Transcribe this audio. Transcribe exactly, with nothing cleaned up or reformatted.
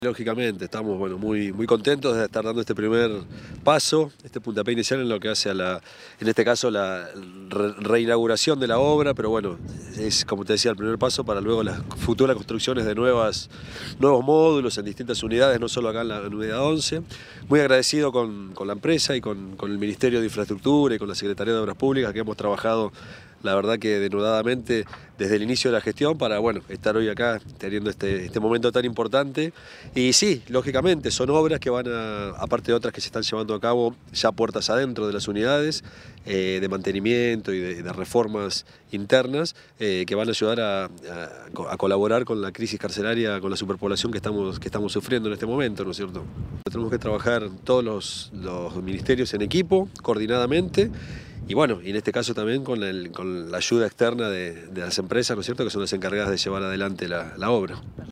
Lógicamente, estamos bueno, muy, muy contentos de estar dando este primer paso, este puntapié inicial en lo que hace a la, en este caso, la re reinauguración de la obra, pero bueno, es como te decía, el primer paso para luego las futuras construcciones de nuevas, nuevos módulos en distintas unidades, no solo acá en la en unidad once. Muy agradecido con, con la empresa y con, con el Ministerio de Infraestructura y con la Secretaría de Obras Públicas, que hemos trabajado, la verdad que denodadamente desde el inicio de la gestión para bueno, estar hoy acá teniendo este, este momento tan importante. Y sí, lógicamente son obras que van a, aparte de otras que se están llevando a cabo ya puertas adentro de las unidades, eh, de mantenimiento y de, de reformas internas, eh, que van a ayudar a, a, a colaborar con la crisis carcelaria, con la superpoblación que estamos, que estamos sufriendo en este momento, ¿no es cierto? Tenemos que trabajar todos los, los ministerios en equipo, coordinadamente. Y bueno, y en este caso también con, el, con la ayuda externa de, de las empresas, ¿no es cierto?, que son las encargadas de llevar adelante la, la obra.